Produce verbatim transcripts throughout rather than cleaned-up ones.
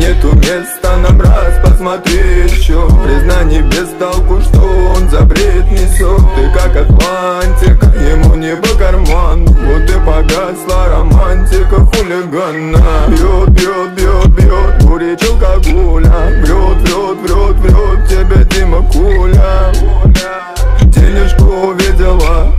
Нету места, нам раз посмотри еще. Признание без толку, что он за бред несет. Ты как Атлантика, ему не по карман. Вот и погасла романтика хулигана. Бьет, бьет, бьет, бьет, курить алкоголя. Врет, врет, врет, врет, тебе Дима Куля. Денежку увидела,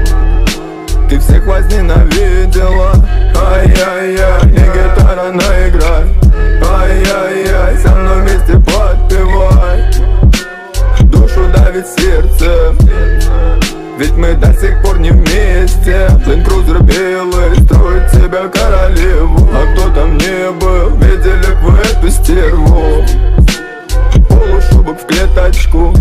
ты всех возненавидела. Ай-яй-яй, и гитара наиграй. Ай-яй-яй, со мной вместе подпевай. Душу давит сердце, ведь мы до сих пор не вместе. Ленд-крузер белый строит себя королеву. А кто там не был, видели бы эту стерву. Полушубок в клеточку,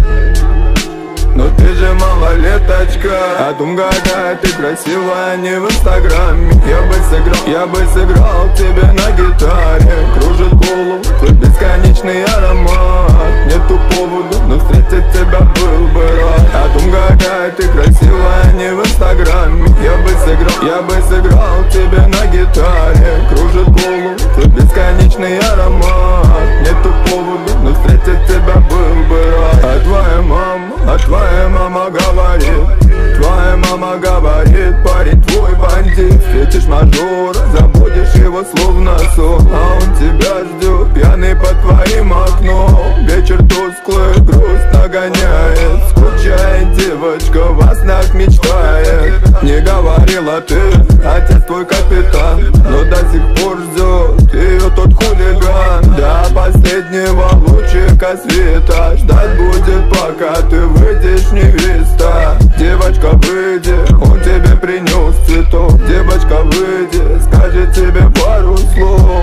но ты же малолеточка. А думка какая ты красивая, не в инстаграме. Я бы сыграл, я бы сыграл тебе на гитаре. Кружит голову твой бесконечный аромат. Нету повода, но встретить тебя был бы рад. А думка какая ты красивая, не в инстаграме. Я бы сыграл, я бы сыграл тебе на гитаре. Кружит голову твой бесконечный аромат. Нету повода, но встретить тебя был бы рад. А твоя мама, а твоя мама говорит, твоя мама говорит, парень твой бандит. Встретишь мажора, забудешь его словно сон. А он тебя ждет, пьяный под твоим окном. Вечер тусклый, грусть нагоняет. Скучает девочка, во снах мечтает. Не говорила ты, отец твой капитан, но до сих пор ждет ее тот хулиган. До последнего лучика света ждать будет, пока ты выйдешь, невеста. Девочка, выйди, он тебе принес цветок. Девочка, выйди, скажет тебе пару слов.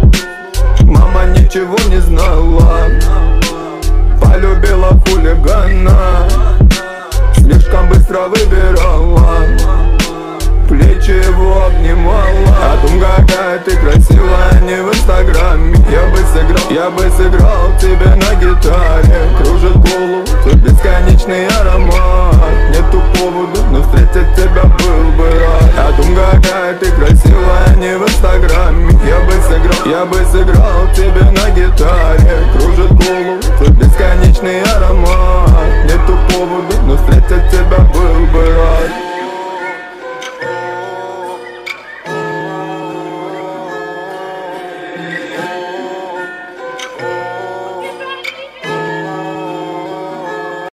Мама ничего не знала, полюбила хулигана. Слишком быстро выбирала, плечи его обнимала. А думка какая ты красивая, не в инстаграме. Я бы сыграл, я бы сыграл тебе на гитаре. Кружит голову твой бесконечный аромат. Нету повода, но встретить тебя был бы рад. А думка какая ты красивая, не в инстаграме. Я бы сыграл, я бы сыграл тебе на гитаре. Кружит голову твой бесконечный аромат. Нету повода, но встретить тебя был бы рад.